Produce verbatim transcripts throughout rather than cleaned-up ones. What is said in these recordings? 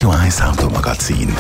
Radio eins Automagazin.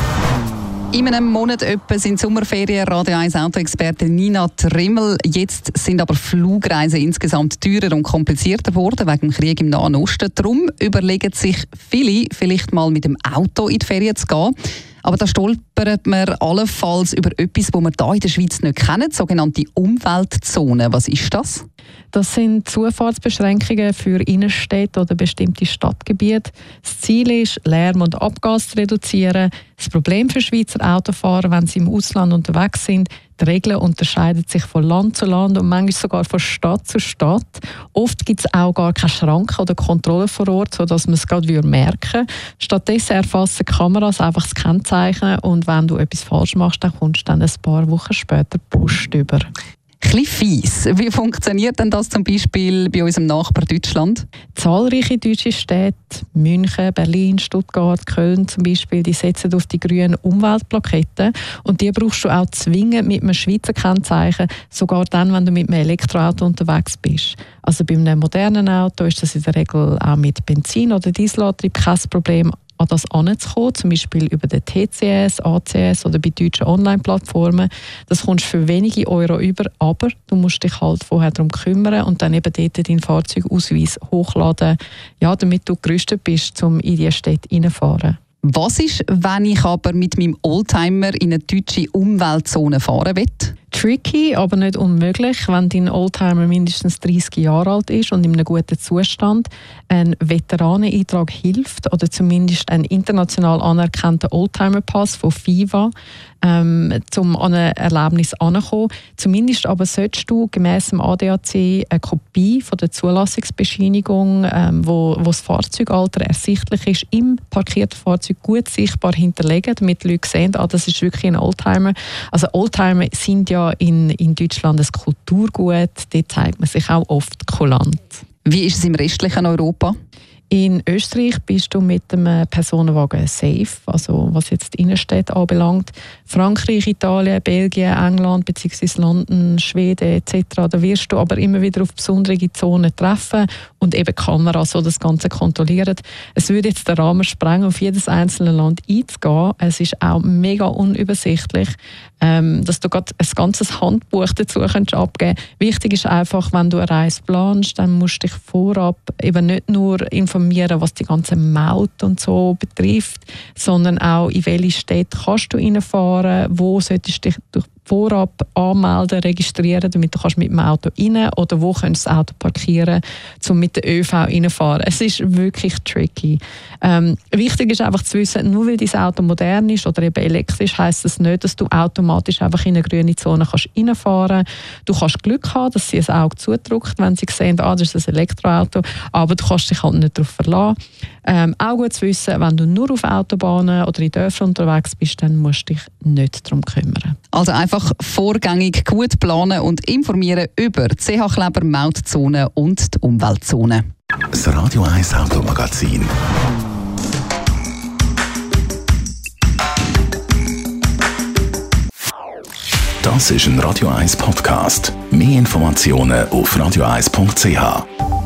In einem Monat etwa sind Sommerferien Radio eins Autoexpertin Nina Trimmel. Jetzt sind aber Flugreisen insgesamt teurer und komplizierter geworden wegen dem Krieg im Nahen Osten. Darum überlegen sich viele, vielleicht mal mit dem Auto in die Ferien zu gehen. Aber da stolpert man allenfalls über etwas, das wir hier in der Schweiz nicht kennen, sogenannte Umweltzonen. Was ist das? Das sind Zufahrtsbeschränkungen für Innenstädte oder bestimmte Stadtgebiete. Das Ziel ist, Lärm und Abgas zu reduzieren. Das Problem für Schweizer Autofahrer, wenn sie im Ausland unterwegs sind, die Regeln unterscheiden sich von Land zu Land und manchmal sogar von Stadt zu Stadt. Oft gibt es auch gar keine Schranken oder Kontrollen vor Ort, sodass man es gerade merken würde. Stattdessen erfassen Kameras einfach das Kennzeichen und wenn du etwas falsch machst, dann kommst du dann ein paar Wochen später Post über. Ein fies. Wie funktioniert denn das zum Beispiel bei unserem Nachbar Deutschland? Zahlreiche deutsche Städte, München, Berlin, Stuttgart, Köln zum Beispiel, die setzen auf die grünen Umweltplaketten und die brauchst du auch zwingend mit einem Schweizer Kennzeichen, sogar dann, wenn du mit einem Elektroauto unterwegs bist. Also bei einem modernen Auto ist das in der Regel auch mit Benzin- oder Dieselantrieb kein Problem, an das heranzukommen, zum Beispiel über den T C S, A C S oder bei deutschen Online-Plattformen. Das kommst du für wenige Euro über, aber du musst dich halt vorher darum kümmern und dann eben dort deinen Fahrzeugausweis hochladen, ja, damit du gerüstet bist, um in diese Städte reinzufahren. Was ist, wenn ich aber mit meinem Oldtimer in eine deutsche Umweltzone fahren will? Tricky, aber nicht unmöglich, wenn dein Oldtimer mindestens dreißig Jahre alt ist und in einem guten Zustand. Ein Veteraneneintrag hilft oder zumindest ein international anerkannter Oldtimer-Pass von FIFA, ähm, um an ein Erlebnis heranzukommen. Zumindest aber solltest du gemäss dem A D A C eine Kopie von der Zulassungsbescheinigung, ähm, wo, wo das Fahrzeugalter ersichtlich ist, im parkierten Fahrzeug gut sichtbar hinterlegen, damit die Leute sehen, ah, das ist wirklich ein Oldtimer. Also Oldtimer sind ja in, in Deutschland ein Kulturgut, dort zeigt man sich auch oft kulant. Wie ist es im restlichen Europa? In Österreich bist du mit einem Personenwagen safe, also was jetzt die Innenstädte anbelangt. Frankreich, Italien, Belgien, England bzw. London, Schweden et cetera. Da wirst du aber immer wieder auf besondere Zonen treffen und eben Kameras, die das Ganze kontrollieren. Es würde jetzt den Rahmen sprengen, auf jedes einzelne Land einzugehen. Es ist auch mega unübersichtlich, ähm, dass du gerade ein ganzes Handbuch dazu abgeben kannst. Wichtig ist einfach, wenn du eine Reise planst, dann musst du dich vorab eben nicht nur informieren, was die ganze Maut und so betrifft, sondern auch, in welche Städte kannst du reinfahren, wo solltest du dich durch vorab anmelden, registrieren, damit du kannst mit dem Auto rein oder wo kannst du das Auto parkieren, um mit der ÖV reinfahren. Es ist wirklich tricky. Ähm, wichtig ist einfach zu wissen, nur weil dein Auto modern ist oder eben elektrisch, heisst das nicht, dass du automatisch einfach in eine grüne Zone kannst reinfahren kannst. Du kannst Glück haben, dass sie ein Auge zudrückt, wenn sie sehen, ah, das ist ein Elektroauto, aber du kannst dich halt nicht darauf verlassen. Ähm, auch gut zu wissen, wenn du nur auf Autobahnen oder in Dörfern unterwegs bist, dann musst du dich nicht darum kümmern. Also einfach vorgängig gut planen und informieren über C H-Kleber, Mautzonen und die Umweltzone. Das Radio eins Automagazin. Das ist ein Radio eins Podcast. Mehr Informationen auf radio eins punkt c h.